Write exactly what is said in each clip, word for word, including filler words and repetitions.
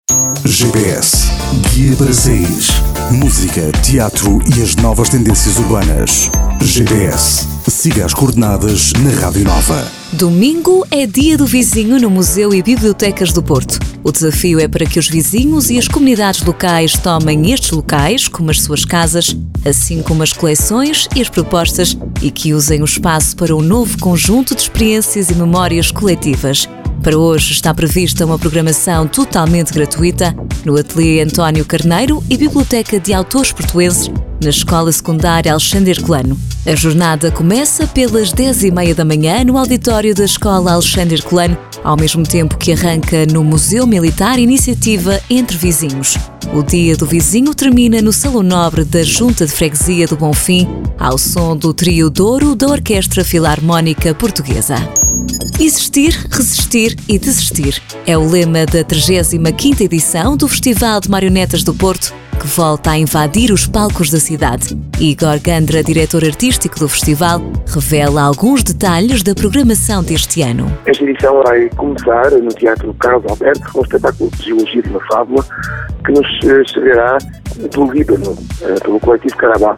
G P S, guia para saís. Música, teatro e as novas tendências urbanas. G P S, siga as coordenadas na Rádio Nova. Domingo é dia do vizinho no Museu e Bibliotecas do Porto. O desafio é para que os vizinhos e as comunidades locais tomem estes locais como as suas casas, assim como as coleções e as propostas, e que usem o espaço para um novo conjunto de experiências e memórias coletivas. Para hoje está prevista uma programação totalmente gratuita no Ateliê António Carneiro e Biblioteca de Autores Portuenses, na Escola Secundária Alexandre Herculano. A jornada começa pelas dez e meia da manhã no auditório da Escola Alexandre Herculano, ao mesmo tempo que arranca no Museu Militar Iniciativa Entre Vizinhos. O Dia do Vizinho termina no Salão Nobre da Junta de Freguesia do Bonfim, ao som do Trio Douro da Orquestra Filarmónica Portuguesa. Existir, resistir e desistir é o lema da trigésima quinta edição do Festival de Marionetas do Porto, que volta a invadir os palcos da cidade. Igor Gandra, diretor artístico do festival, revela alguns detalhes da programação deste ano. Esta edição vai começar no Teatro Carlos Alberto com o espetáculo de Geologia de uma Fábula, que nos chegará do Líbano, pelo coletivo Carabá.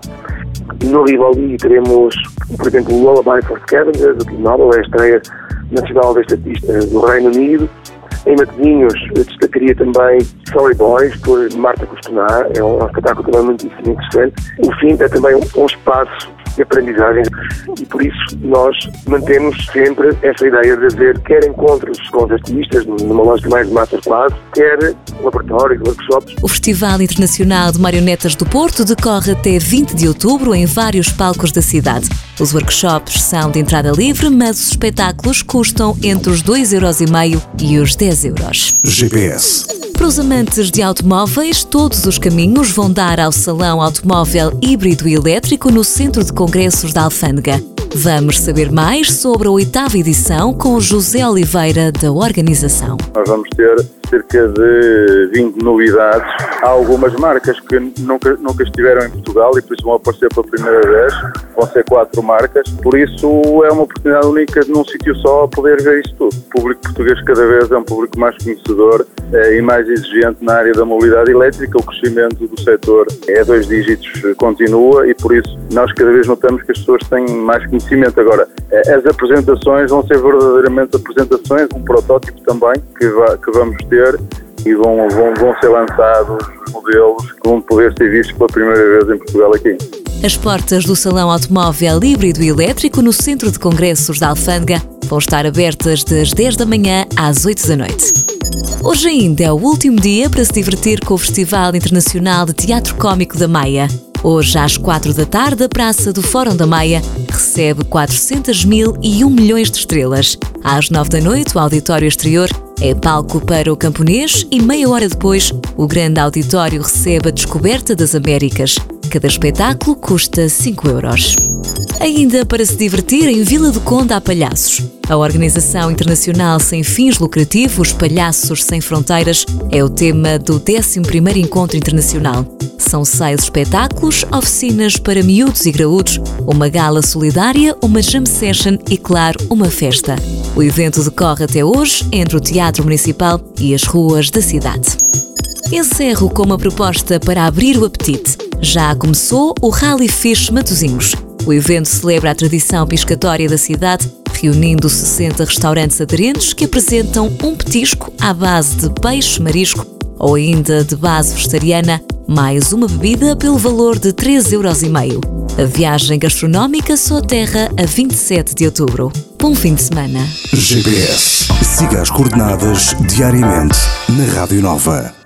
No Rivoli teremos, por exemplo, o Lullaby for Scavengers, do Kim Nobel, é a estreia nacional deste artista do Reino Unido. Em Matosinhos destacaria também Sorry Boys, por Marta Costonar, é um espetáculo também muitíssimo interessante. O fim é também um espaço de aprendizagem e por isso nós mantemos sempre essa ideia de haver quer encontros com os artistas, numa lógica mais de masterclass, quer laboratórios, workshops. O Festival Internacional de Marionetas do Porto decorre até vinte de outubro em vários palcos da cidade. Os workshops são de entrada livre, mas os espetáculos custam entre os dois euros e meio e os dez euros. G P S. Para os amantes de automóveis, todos os caminhos vão dar ao Salão Automóvel Híbrido e Elétrico no Centro de Congressos da Alfândega. Vamos saber mais sobre a oitava edição com José Oliveira, da organização. Nós vamos ter cerca de vinte novidades. Há algumas marcas que nunca, nunca estiveram em Portugal e por isso vão aparecer pela primeira vez. Vão ser quatro marcas. Por isso é uma oportunidade única de num sítio só poder ver isto tudo. O público português cada vez é um público mais conhecedor eh, e mais exigente na área da mobilidade elétrica. O crescimento do setor é dois dígitos, continua e por isso nós cada vez notamos que as pessoas têm mais conhecimento. Agora, eh, as apresentações vão ser verdadeiramente apresentações, um protótipo também que, va- que vamos ter e vão, vão, vão ser lançados modelos que vão poder ser vistos pela primeira vez em Portugal aqui. As portas do Salão Automóvel Híbrido e Elétrico no Centro de Congressos da Alfândega vão estar abertas das dez da manhã às oito da noite. Hoje ainda é o último dia para se divertir com o Festival Internacional de Teatro Cómico da Maia. Hoje, às quatro da tarde, a Praça do Fórum da Maia recebe quatrocentos mil e um milhões de estrelas. Às nove da noite, o auditório exterior é palco para o camponês e meia hora depois, o grande auditório recebe a Descoberta das Américas. Cada espetáculo custa cinco euros. Ainda para se divertir, em Vila do Conde há palhaços. A organização internacional sem fins lucrativos Palhaços Sem Fronteiras é o tema do décimo primeiro Encontro Internacional. São seis espetáculos, oficinas para miúdos e graúdos, uma gala solidária, uma jam session e, claro, uma festa. O evento decorre até hoje entre o Teatro Municipal e as ruas da cidade. Encerro com uma proposta para abrir o apetite. Já começou o Rally Fish Matosinhos. O evento celebra a tradição piscatória da cidade, reunindo sessenta restaurantes aderentes que apresentam um petisco à base de peixe, marisco ou ainda de base vegetariana, mais uma bebida pelo valor de três euros e meio. A viagem gastronómica só aterra a vinte e sete de outubro. Bom fim de semana. G P S. Siga as coordenadas diariamente na Rádio Nova.